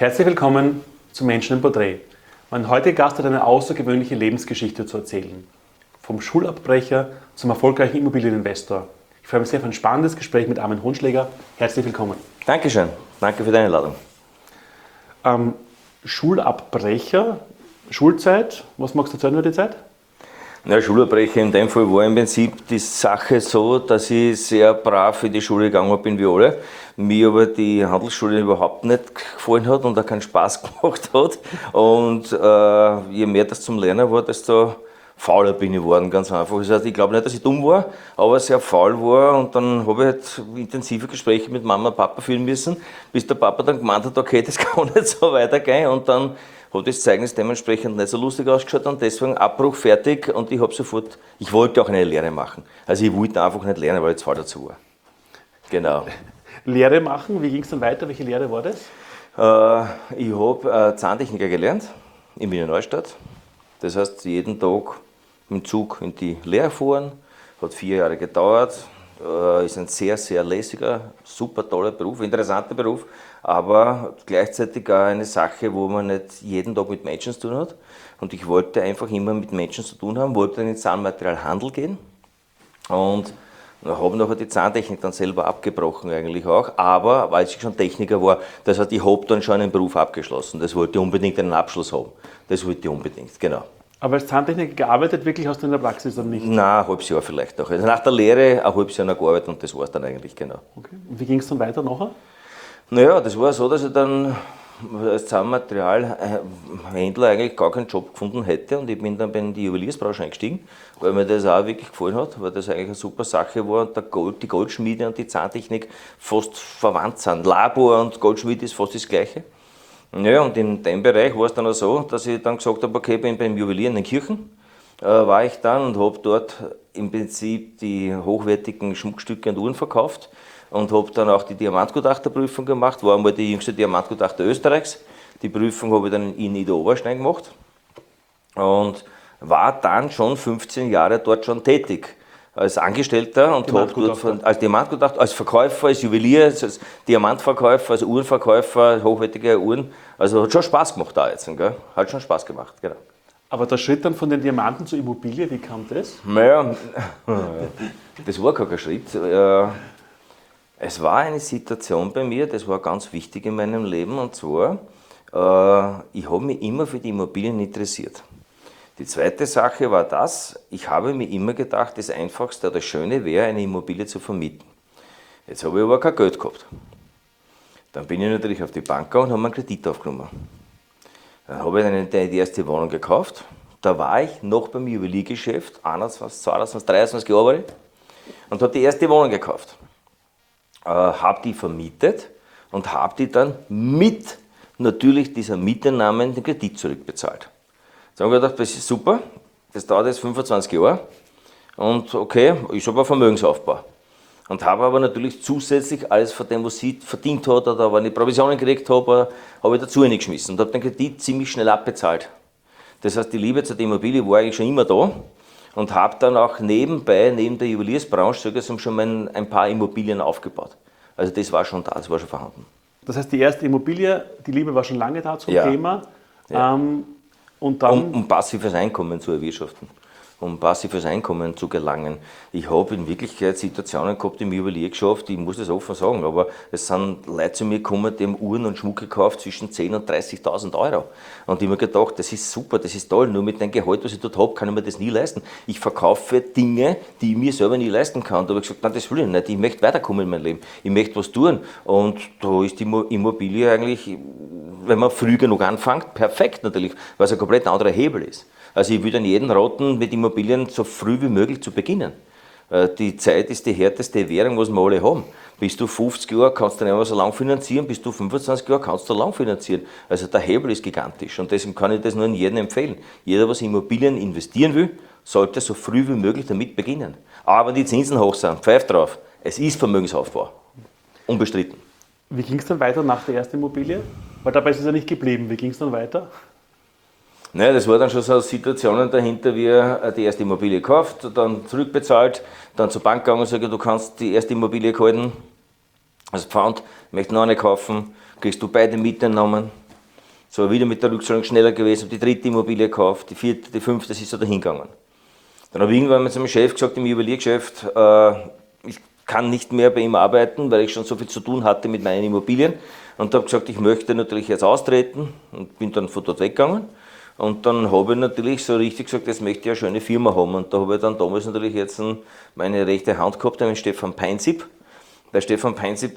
Herzlich willkommen zu Menschen im Porträt. Mein heutiger Gast hat eine außergewöhnliche Lebensgeschichte zu erzählen. Vom Schulabbrecher zum erfolgreichen Immobilieninvestor. Ich freue mich sehr auf ein spannendes Gespräch mit Armin Hohnschläger. Herzlich willkommen. Dankeschön. Danke für deine Einladung. Schulabbrecher, Schulzeit, was magst du erzählen über die Zeit? Ja, Schulabbrecher in dem Fall war im Prinzip die Sache so, dass ich sehr brav in die Schule gegangen bin wie alle. Mir aber die Handelsschule überhaupt nicht gefallen hat und auch keinen Spaß gemacht hat. Und je mehr das zum Lernen war, desto fauler bin ich geworden, ganz einfach. Das heißt, ich glaube nicht, dass ich dumm war, aber sehr faul war. Und dann habe ich halt intensive Gespräche mit Mama und Papa führen müssen, bis der Papa dann gemeint hat, okay, das kann nicht so weitergehen. Und dann hat das Zeugnis dementsprechend nicht so lustig ausgeschaut und deswegen Abbruch fertig und ich wollte auch eine Lehre machen. Also ich wollte einfach nicht lernen, weil ich zu faul dazu war. Genau. Lehre machen, wie ging es dann weiter? Welche Lehre war das? Ich habe Zahntechniker gelernt in Wiener Neustadt. Das heißt, jeden Tag mit dem Zug in die Lehre fahren. Hat 4 Jahre gedauert. Ist ein sehr, sehr lässiger, super toller Beruf, interessanter Beruf, aber gleichzeitig auch eine Sache, wo man nicht jeden Tag mit Menschen zu tun hat. Und ich wollte einfach immer mit Menschen zu tun haben, wollte dann in den Zahnmaterialhandel gehen und habe nachher die Zahntechnik dann selber abgebrochen eigentlich auch, aber weil ich schon Techniker war, das heißt, ich habe dann schon einen Beruf abgeschlossen, das wollte ich unbedingt einen Abschluss haben, das wollte ich unbedingt, genau. Aber als Zahntechniker gearbeitet, wirklich hast du in der Praxis dann nicht? Nein, ein halbes Jahr vielleicht noch. Also nach der Lehre ein halbes Jahr noch gearbeitet und das war es dann eigentlich, genau. Okay. Und wie ging es dann weiter nachher? Naja, das war so, dass ich dann als Zahnmaterialhändler eigentlich gar keinen Job gefunden hätte und ich bin dann in die Juweliersbranche eingestiegen, weil mir das auch wirklich gefallen hat, weil das eigentlich eine super Sache war und die Goldschmiede und die Zahntechnik fast verwandt sind. Labor und Goldschmiede ist fast das Gleiche. Ja, und in dem Bereich war es dann auch so, dass ich dann gesagt habe, okay, bin beim Juwelier in den Kirchen, war ich dann und habe dort im Prinzip die hochwertigen Schmuckstücke und Uhren verkauft und habe dann auch die Diamantgutachterprüfung gemacht, war einmal die jüngste Diamantgutachter Österreichs. Die Prüfung habe ich dann in Niederoberstein gemacht und war dann schon 15 Jahre dort schon tätig. Als Angestellter und habe dort als Diamantgutachter, als Verkäufer, als Juwelier, als Diamantverkäufer, als Uhrenverkäufer, hochwertige Uhren. Also hat schon Spaß gemacht da jetzt, gell? Hat schon Spaß gemacht, genau. Aber der Schritt dann von den Diamanten zur Immobilie, wie kam das? Naja, das war gar kein Schritt. Es war eine Situation bei mir, das war ganz wichtig in meinem Leben, und zwar, ich habe mich immer für die Immobilien interessiert. Die zweite Sache war das, ich habe mir immer gedacht, das Einfachste oder das Schöne wäre, eine Immobilie zu vermieten. Jetzt habe ich aber kein Geld gehabt. Dann bin ich natürlich auf die Bank gegangen und habe mir einen Kredit aufgenommen. Dann habe ich die erste Wohnung gekauft. Da war ich noch beim Juweliergeschäft, 21, 22, 23 Jahre und habe die erste Wohnung gekauft. Habe die vermietet und habe die dann mit natürlich dieser Mieternamen den Kredit zurückbezahlt. Dann habe ich gedacht, das ist super, das dauert jetzt 25 Jahre und okay, ist aber Vermögensaufbau. Und habe aber natürlich zusätzlich alles von dem, was sie verdient hat oder wenn ich Provisionen gekriegt habe, habe ich dazu reingeschmissen und habe den Kredit ziemlich schnell abbezahlt. Das heißt, die Liebe zur Immobilie war eigentlich schon immer da und habe dann auch nebenbei, neben der Juweliersbranche, schon mal ein paar Immobilien aufgebaut. Also das war schon da, das war schon vorhanden. Das heißt, die erste Immobilie, die Liebe war schon lange da zum Thema. Ja. Und dann um passives Einkommen zu erwirtschaften, um passives Einkommen zu gelangen. Ich habe in Wirklichkeit Situationen gehabt im Juweliergeschäft, ich muss das offen sagen, aber es sind Leute zu mir gekommen, die haben Uhren und Schmuck gekauft zwischen 10.000 und 30.000 Euro. Und ich habe mir gedacht, das ist super, das ist toll, nur mit dem Gehalt, was ich dort habe, kann ich mir das nie leisten. Ich verkaufe Dinge, die ich mir selber nie leisten kann. Da habe ich gesagt, nein, das will ich nicht, ich möchte weiterkommen in meinem Leben, ich möchte was tun. Und da ist die Immobilie eigentlich, wenn man früh genug anfängt, perfekt natürlich, weil es ein komplett anderer Hebel ist. Also ich würde an jeden raten, mit Immobilien so früh wie möglich zu beginnen. Die Zeit ist die härteste Währung, was wir alle haben. Bis du 50 Jahre kannst du nicht mehr so lang finanzieren, bis du 25 Jahre kannst du lang finanzieren. Also der Hebel ist gigantisch und deswegen kann ich das nur an jeden empfehlen. Jeder, was in Immobilien investieren will, sollte so früh wie möglich damit beginnen. Aber wenn die Zinsen hoch sind, pfeift drauf, es ist Vermögensaufbau. Unbestritten. Wie ging es dann weiter nach der ersten Immobilie? Weil dabei ist es ja nicht geblieben. Wie ging es dann weiter? Naja, das war dann schon so Situationen dahinter, wie die erste Immobilie gekauft, dann zurückbezahlt, dann zur Bank gegangen und sage, du kannst die erste Immobilie halten, als Pfand, möchte noch eine kaufen, kriegst du beide Mieteinnahmen, So wieder mit der Rückzahlung schneller gewesen, habe die dritte Immobilie gekauft, die vierte, die fünfte, das ist so dahingegangen. Dann habe ich irgendwann mit seinem Chef gesagt, im Juweliergeschäft, ich kann nicht mehr bei ihm arbeiten, weil ich schon so viel zu tun hatte mit meinen Immobilien. Und habe gesagt, ich möchte natürlich jetzt austreten und bin dann von dort weggegangen. Und dann habe ich natürlich so richtig gesagt, jetzt möchte ich eine schöne Firma haben. Und da habe ich dann damals natürlich jetzt meine rechte Hand gehabt, den Stefan Peinsipp. Der Stefan Peinsipp,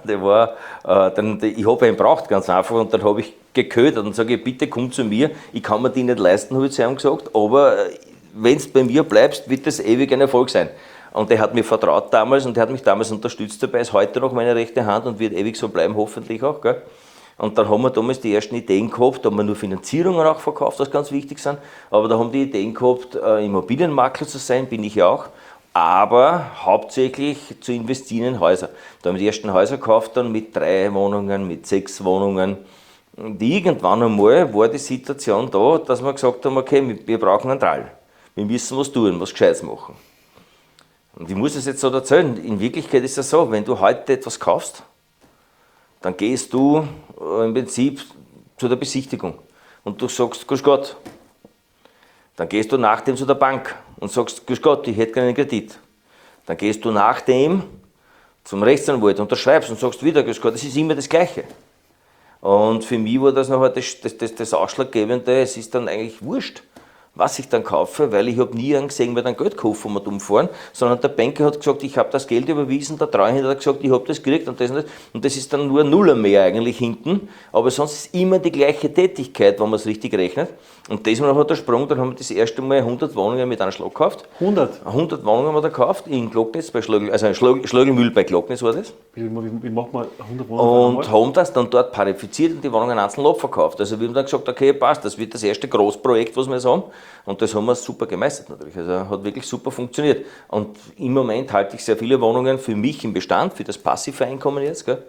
ich habe ihn braucht ganz einfach. Und dann habe ich geködert und sage, bitte komm zu mir, ich kann mir die nicht leisten, habe ich zu ihm gesagt, aber wenn du bei mir bleibst, wird das ewig ein Erfolg sein. Und er hat mir vertraut damals und er hat mich damals unterstützt dabei, ist heute noch meine rechte Hand und wird ewig so bleiben, hoffentlich auch. Gell? Und dann haben wir damals die ersten Ideen gehabt, da haben wir nur Finanzierungen auch verkauft, was ganz wichtig sind, aber da haben die Ideen gehabt, Immobilienmakler zu sein, bin ich ja auch, aber hauptsächlich zu investieren in Häuser. Da haben wir die ersten Häuser gekauft, dann mit 3 Wohnungen, mit 6 Wohnungen. Und irgendwann einmal war die Situation da, dass wir gesagt haben, okay, wir brauchen einen Trall. Wir müssen was tun, was Gescheites machen. Und ich muss es jetzt so erzählen, in Wirklichkeit ist es so, wenn du heute etwas kaufst, dann gehst du im Prinzip zu der Besichtigung und du sagst, grüß Gott. Dann gehst du nach dem zu der Bank und sagst, grüß Gott, ich hätte gerne einen Kredit. Dann gehst du nach dem zum Rechtsanwalt, unterschreibst und sagst wieder, grüß Gott, das ist immer das Gleiche. Und für mich war das nachher das Ausschlaggebende, es ist dann eigentlich wurscht, was ich dann kaufe, weil ich habe nie einen gesehen, wer dann Geld kauft und umfahren, sondern der Banker hat gesagt, ich habe das Geld überwiesen, der Treuhänder hat gesagt, ich habe das gekriegt und das ist dann nur Nuller mehr eigentlich hinten, aber sonst ist immer die gleiche Tätigkeit, wenn man es richtig rechnet. Und das war nachher der Sprung, dann haben wir das erste Mal 100 Wohnungen mit einem Schlag gekauft. 100? 100 Wohnungen haben wir da gekauft, in Glocknitz, bei Schlögelmühl bei Glocknitz war das. Wie macht man 100 Wohnungen? Und haben das dann dort parifiziert und die Wohnungen einzeln abverkauft. Also wir haben dann gesagt, okay, passt, das wird das erste Großprojekt, was wir jetzt haben. Und das haben wir super gemeistert natürlich. Also hat wirklich super funktioniert. Und im Moment halte ich sehr viele Wohnungen für mich im Bestand, für das passive Einkommen jetzt. Gell?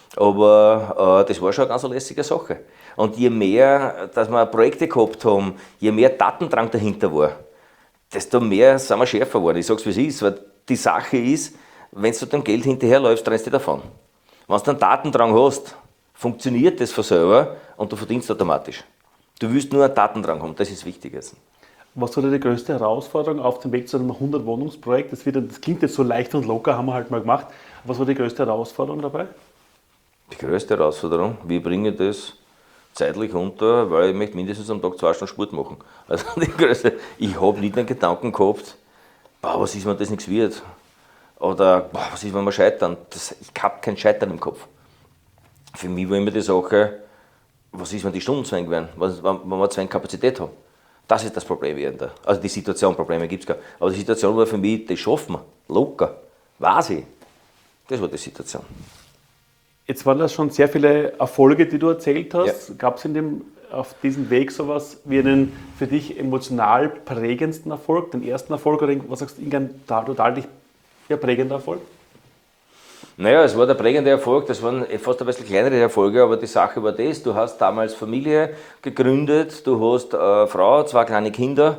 Aber das war schon eine ganz lässige Sache. Und je mehr, dass wir Projekte gehabt haben, je mehr Tatendrang dahinter war, desto mehr sind wir schärfer geworden. Ich sage es, wie es ist. Weil die Sache ist, wenn du dem Geld hinterherläufst, rennst du davon. Wenn du einen Tatendrang hast, funktioniert das von selber und du verdienst automatisch. Du willst nur einen Tatendrang haben, das ist wichtig. Was war die größte Herausforderung auf dem Weg zu einem 100-Wohnungsprojekt? Das klingt jetzt so leicht und locker, haben wir halt mal gemacht. Was war die größte Herausforderung dabei? Die größte Herausforderung, wie bringe ich das zeitlich unter, weil ich möchte mindestens am Tag 2 Stunden Sport machen. Also ich habe nicht den Gedanken gehabt, was ist, wenn das nichts wird? Oder was ist, wenn wir scheitern? Ich habe kein Scheitern im Kopf. Für mich war immer die Sache, was ist, wenn die Stunden zu eng werden, wenn wir zu wenig Kapazität haben. Das ist das Problem. Also die Situation, Probleme gibt es gar nicht. Aber die Situation war für mich, das schaffen wir, locker, weiß ich. Das war die Situation. Jetzt waren das schon sehr viele Erfolge, die du erzählt hast. Ja. Gab es auf diesem Weg sowas wie einen für dich emotional prägendsten Erfolg, den ersten Erfolg oder was sagst du, irgendein total dich prägender Erfolg? Naja, es war der prägende Erfolg, das waren fast ein bisschen kleinere Erfolge, aber die Sache war das, du hast damals Familie gegründet, du hast eine Frau, 2 kleine Kinder,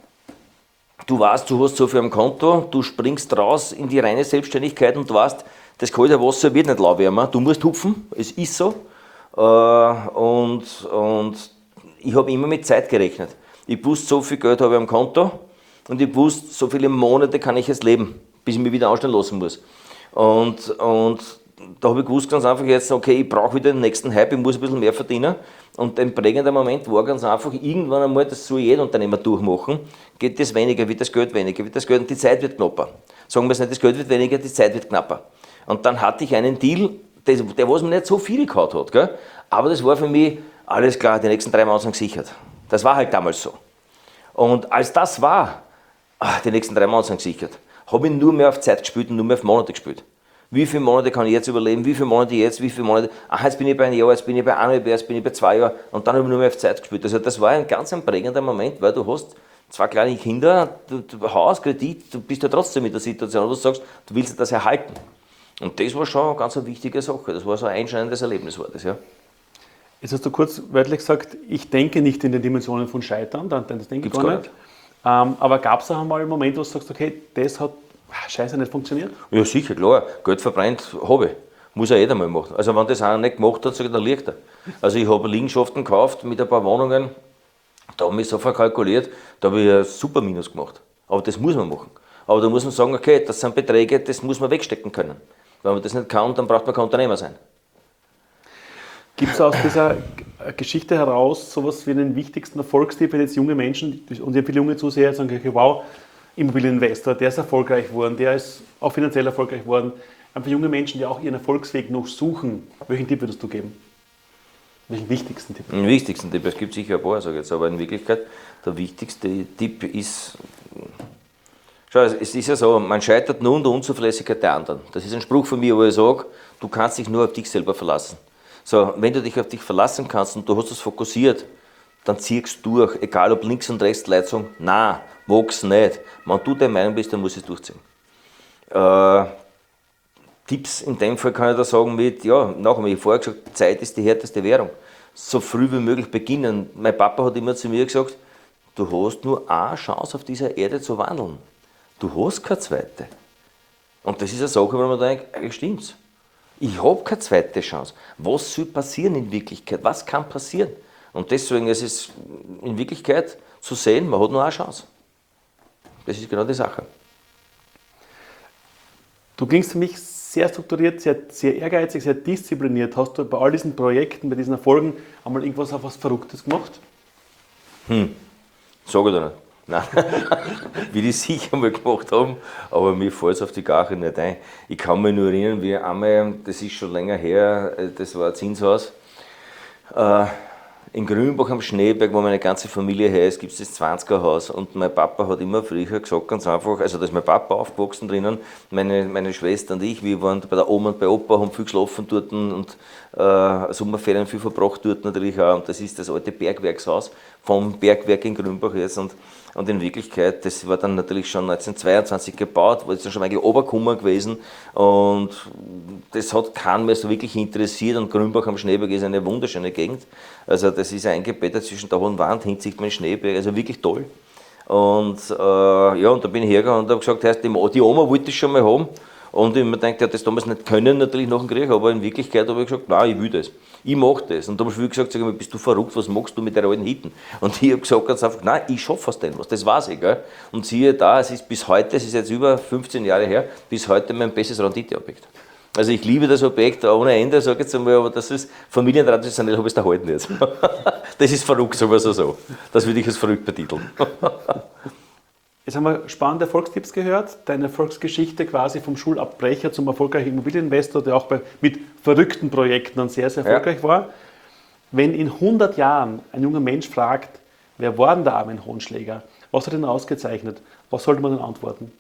du weißt, du hast so viel am Konto, du springst raus in die reine Selbstständigkeit und du weißt, das kalte Wasser wird nicht lauwarmer, du musst hupfen, es ist so. Und ich habe immer mit Zeit gerechnet. Ich wusste, so viel Geld habe ich am Konto und ich wusste, so viele Monate kann ich jetzt leben, bis ich mich wieder anstellen lassen muss. Und da habe ich gewusst ganz einfach jetzt, okay, ich brauche wieder den nächsten Hype, ich muss ein bisschen mehr verdienen. Und ein prägender Moment war ganz einfach, irgendwann einmal, das soll jeder Unternehmer durchmachen, geht das weniger, wird das Geld weniger, wird das Geld und die Zeit wird knapper. Sagen wir es nicht, das Geld wird weniger, die Zeit wird knapper. Und dann hatte ich einen Deal, der was mir nicht so viel gehabt hat, gell? Aber das war für mich, alles klar, die nächsten 3 Monate sind gesichert. Das war halt damals so. Und als das war, die nächsten 3 Monate sind gesichert, habe ich nur mehr auf Zeit gespielt und nur mehr auf Monate gespielt. Wie viele Monate kann ich jetzt überleben, wie viele Monate jetzt, wie viele Monate, jetzt bin ich bei einem Jahr, jetzt bin ich bei 1,5 Jahren, jetzt bin ich bei 2 Jahren und dann habe ich nur mehr auf Zeit gespielt. Also das war ein ganz prägender Moment, weil du hast 2 kleine Kinder, du Haus, Kredit, du bist ja trotzdem in der Situation, wo du sagst, du willst das erhalten. Und das war schon eine ganz wichtige Sache, das war so ein einschneidendes Erlebnis. War das, ja. Jetzt hast du kurz wörtlich gesagt, ich denke nicht in den Dimensionen von Scheitern, das denke ich gar nicht. Aber gab es auch einmal einen Moment, wo du sagst, okay, das hat scheiße nicht funktioniert? Ja, sicher, klar. Geld verbrennt habe ich. Muss er jeder mal machen. Also wenn das einer nicht gemacht hat, dann liegt er. Also ich habe Liegenschaften gekauft mit ein paar Wohnungen, da habe ich so verkalkuliert, da habe ich ein super Minus gemacht. Aber das muss man machen. Aber da muss man sagen, okay, das sind Beträge, das muss man wegstecken können. Wenn man das nicht kann, dann braucht man kein Unternehmer sein. Gibt es aus dieser Geschichte heraus sowas wie den wichtigsten Erfolgstipp, wenn jetzt junge Menschen, und viele junge Zuseher sagen, okay, wow, Immobilieninvestor, der ist erfolgreich geworden, der ist auch finanziell erfolgreich geworden. Einfach junge Menschen, die auch ihren Erfolgsweg noch suchen, welchen Tipp würdest du geben? Welchen wichtigsten Tipp? Den wichtigsten Tipp, es gibt sicher ein paar, sage ich jetzt, aber in Wirklichkeit der wichtigste Tipp ist, schau, es ist ja so, man scheitert nur an der Unzuverlässigkeit der anderen. Das ist ein Spruch von mir, wo ich sage, du kannst dich nur auf dich selber verlassen. So, wenn du dich auf dich verlassen kannst und du hast es fokussiert, dann ziehst du durch, egal ob links und rechts Leute sagen, nein, mag's nicht. Wenn du der Meinung bist, dann musst du es durchziehen. Tipps in dem Fall kann ich da sagen mit, ja, nachher, wie ich vorher gesagt, Zeit ist die härteste Währung. So früh wie möglich beginnen. Mein Papa hat immer zu mir gesagt, du hast nur eine Chance auf dieser Erde zu wandeln. Du hast keine zweite. Und das ist eine Sache, wo man denkt, eigentlich stimmt's. Ich habe keine zweite Chance. Was soll passieren in Wirklichkeit? Was kann passieren? Und deswegen ist es in Wirklichkeit zu sehen, man hat nur eine Chance. Das ist genau die Sache. Du klingst für mich sehr strukturiert, sehr ehrgeizig, sehr diszipliniert. Hast du bei all diesen Projekten, bei diesen Erfolgen einmal irgendwas auf was Verrücktes gemacht? Sag ich dir nicht. Nein, wie die sicher mal gemacht haben, aber mir fällt es auf die Gache nicht ein. Ich kann mich nur erinnern, wie einmal, das ist schon länger her, das war ein Zinshaus, in Grünbach am Schneeberg, wo meine ganze Familie her ist, gibt es das 20er-Haus und mein Papa hat immer früher gesagt, ganz einfach, also da ist mein Papa aufgewachsen drinnen, meine Schwester und ich, wir waren bei der Oma und bei Opa, haben viel geschlafen dort und Sommerferien viel verbracht dort natürlich auch und das ist das alte Bergwerkshaus vom Bergwerk in Grünbach jetzt und in Wirklichkeit, das war dann natürlich schon 1922 gebaut, war jetzt dann schon eigentlich Oberkummer gewesen und das hat keinen mehr so wirklich interessiert und Grünbach am Schneeberg ist eine wunderschöne Gegend. Also das ist eingebettet zwischen Dach und Wand, hinten sieht man den Schneeberg, also wirklich toll. Und ja, und da bin ich hergegangen und habe gesagt, heißt, die Oma wollte das schon mal haben. Und ich mir gedacht, die hat das damals nicht können, natürlich nach dem Krieg, aber in Wirklichkeit habe ich gesagt, nein, ich will das. Ich mache das. Und da habe ich gesagt, sag mal, bist du verrückt, was machst du mit der alten Hitten? Und ich habe gesagt ganz einfach, nein, ich schaffe aus dem was, das weiß ich. Gell? Und siehe da, es ist bis heute, es ist jetzt über 15 Jahre her, bis heute mein bestes Renditeobjekt. Also ich liebe das Objekt ohne Ende, sage ich jetzt einmal, aber das ist familientraditionell, habe ich es da halten jetzt. Das ist verrückt, sagen wir so. Das würde ich als verrückt betiteln. Jetzt haben wir spannende Erfolgstipps gehört, deine Erfolgsgeschichte quasi vom Schulabbrecher zum erfolgreichen Immobilieninvestor, der auch mit verrückten Projekten dann sehr, sehr erfolgreich war. Wenn in 100 Jahren ein junger Mensch fragt, wer war denn der Armin Honschläger? Was hat ihn ausgezeichnet? Was sollte man dann antworten?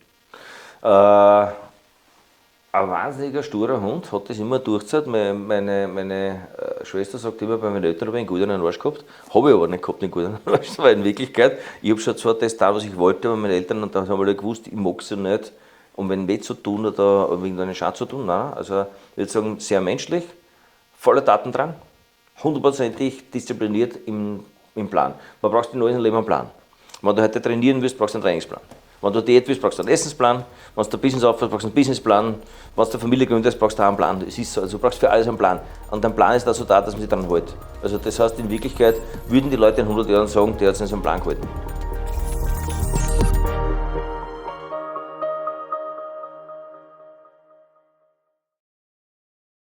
Ein wahnsinniger sturer Hund, hat das immer durchgezahlt. Meine Schwester sagt immer, bei meinen Eltern habe ich einen guten Arsch gehabt. Habe ich aber nicht gehabt, einen guten Arsch. Weil in Wirklichkeit, ich habe schon zwar das da, was ich wollte, aber meine Eltern und dann haben alle gewusst, ich mag sie nicht, um wenn weh zu tun oder irgendeinen Schaden zu tun. Nein, also ich würde sagen, sehr menschlich, voller Tatendrang, 100%ig diszipliniert im Plan. Man braucht in allem Leben einen Plan. Wenn du heute trainieren willst, brauchst du einen Trainingsplan. Wenn du Diät willst, brauchst du einen Essensplan. Wenn du ein Business aufbaust, brauchst du einen Businessplan. Wenn du eine Familie gründest, brauchst du auch einen Plan. Es ist so, also du brauchst für alles einen Plan. Und ein Plan ist dazu da, dass man sich daran hält. Also das heißt, in Wirklichkeit würden die Leute in 100 Jahren sagen, der hat sich an seinen Plan gehalten.